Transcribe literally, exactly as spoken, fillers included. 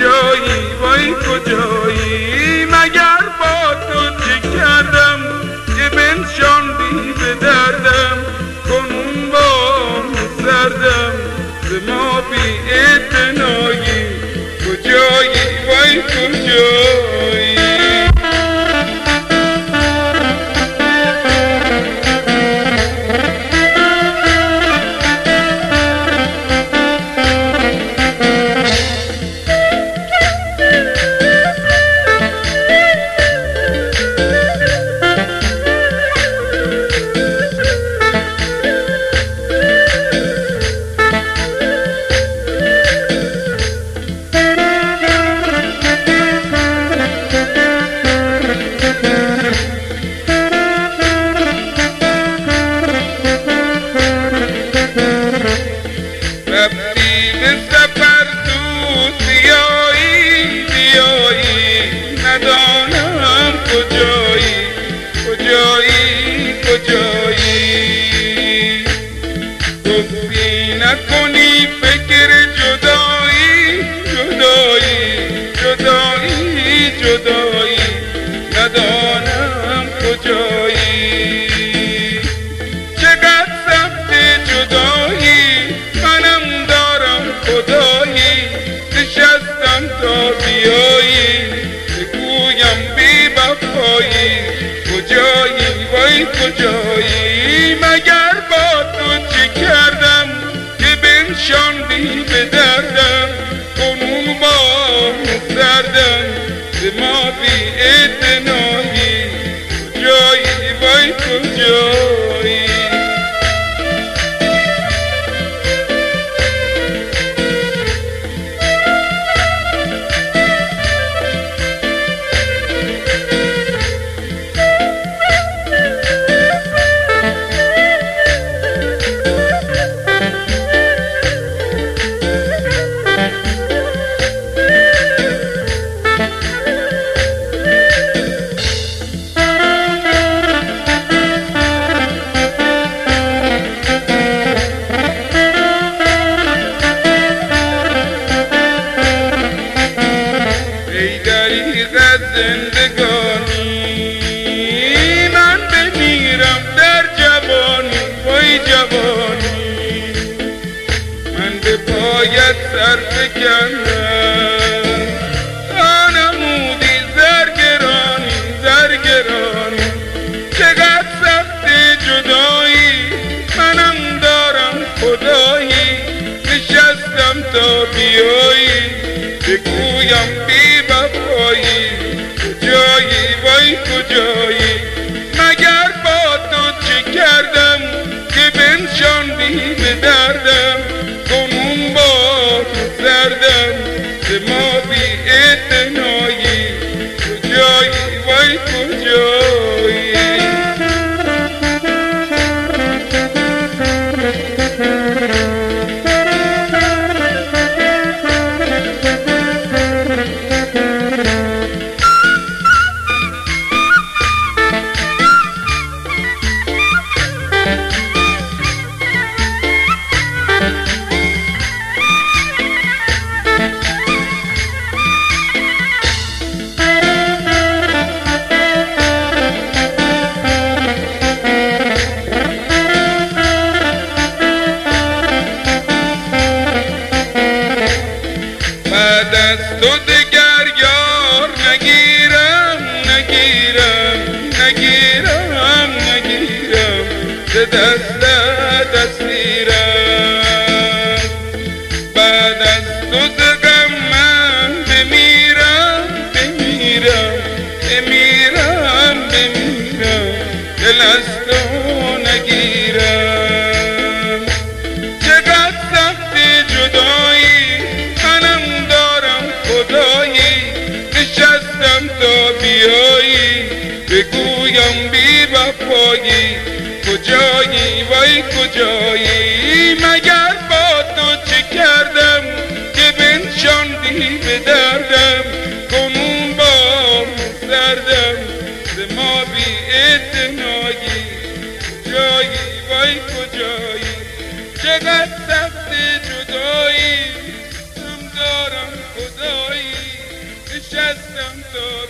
کجایی وای کجایی مگر با تو چه کردم که بنشاندی به دردم کنون با سردم ز ما بی اعتنایی کجایی وای کجایی رفتی به سفر زود بیایی بیایی ندانم کجایی کجایی کجایی گفتی نکنی فکر جدایی جدایی جدایی جدایی ندانم کجایی چقدر سخت جدایی منم دارم خدایی نشستم تا بیایی بگویم بی وفایی کجایی وای کجایی مگر با تو چه کردم که بنشاندی به دردم کنون با سردم ز ما بی اعتنایی کجایی وای کجایی زندگانی من بمیرم در جوانی وای جوانی من به پایت سر فکندم تا نمودی زرگرانی زرگرانی چقدر سخت جدایی منم دارم خدایی نشستم تا بیایی بگویم بی وفایی کجایی وای کجایی مگر با تو چه کردم که بنشاندی به دردم کنون با سردم ز ما بی اعتنایی کجایی وای کجایی بعد از تو دگر یار نگیرم نگیرم نگیرم نگیرم ز دست دستیرم بعد از تو ز غم من بمیرم بمیرم بمیرم بمیرم دل از تو نگیرم چقدر سخت جدایی منم دارم خدایی نشستم تا بیایی بگویم بی وفایی کجایی وای کجایی مگر با تو چه کردم که بنشاندی به دردم کنون با سردم ز ما بی اعتنایی کجایی وای کجایی چقدر سخت جدایی هم دارم خدایی داری